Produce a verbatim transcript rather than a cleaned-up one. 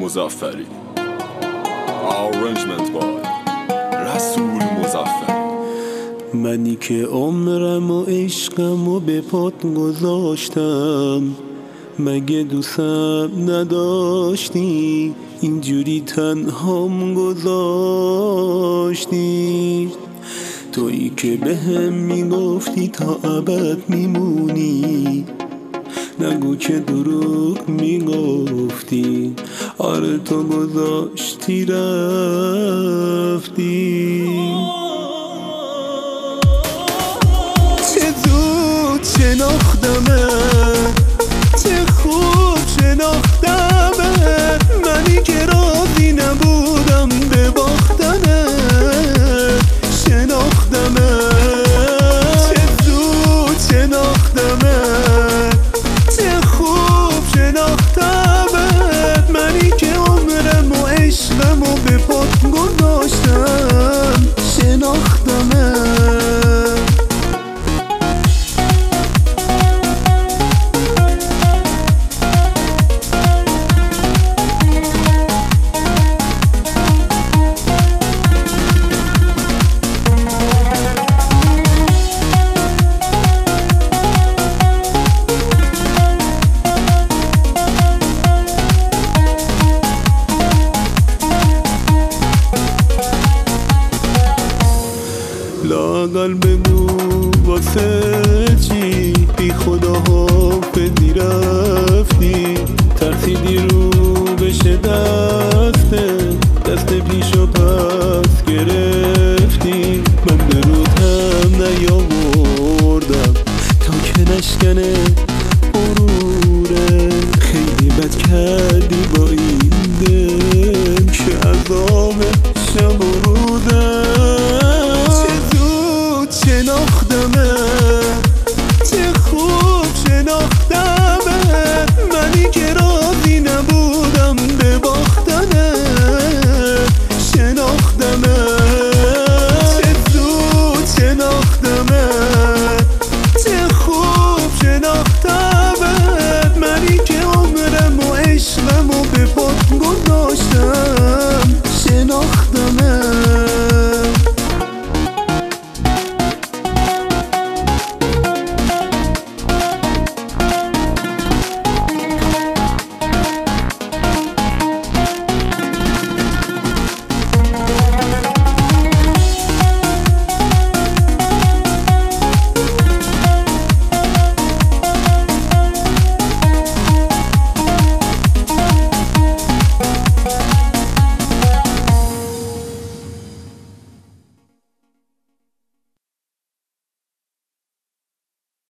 مظفری. Arrangement by رسول مظفری. منی که عمرم و عشقم و به پات گذاشتم، مگه دوستم نداشتی؟ اینجوری تنهام گذاشتی. تویی که به هم میگفتی تا ابد میمونی، نگو که دروغ میگفتی. آره تو گذاشتی رفتی. چه زود شناختمت، چه خوب شناختمت، منی که راضی نبودم به باختنت. شناختمت، چه زود شناختمت، چه خوب شناختمت، منی که عمرم و عشقم و به پات گذاشتم. شناختمت. لااقل بگو واسه چی بی خدا حافظی رفتی؟ ترسیدی رو بشه دسته دست پیش و پس